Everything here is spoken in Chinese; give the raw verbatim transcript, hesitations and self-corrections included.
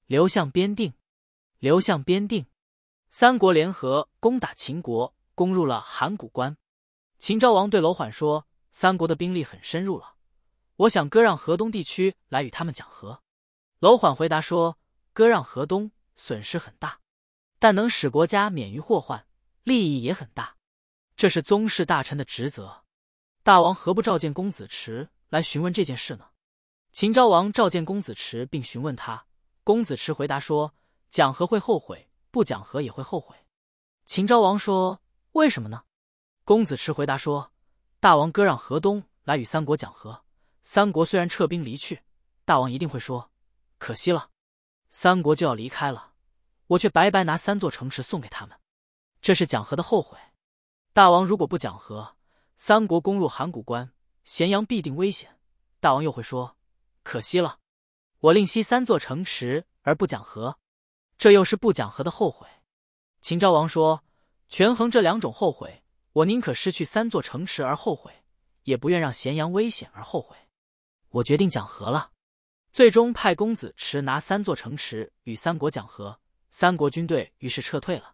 刘向边定。刘向边定。三国联合攻打秦国，攻入了函谷关。秦昭王对楼缓说：“三国的兵力很深入了，我想割让河东地区来与他们讲和。”楼缓回答说：“割让河东损失很大，但能使国家免于祸患，利益也很大，这是宗室大臣的职责。大王何不召见公子池来询问这件事呢？”秦昭王召见公子池并询问他，公子池回答说：“讲和会后悔，不讲和也会后悔。”秦昭王说：“为什么呢？”公子池回答说：“大王割让河东来与三国讲和，三国虽然撤兵离去，大王一定会说可惜了，三国就要离开了，我却白白拿三座城池送给他们，这是讲和的后悔。大王如果不讲和，三国攻入函谷关，咸阳必定危险，大王又会说可惜了，我另惜三座城池而不讲和，这又是不讲和的后悔。”秦昭王说：“权衡这两种后悔，我宁可失去三座城池而后悔，也不愿让咸阳危险而后悔。我决定讲和了。”最终派公子池拿三座城池与三国讲和，三国军队于是撤退了。